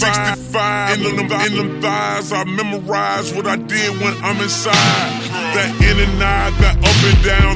365 in them thighs. I memorize what I did when I'm inside. That in and out, that up and down.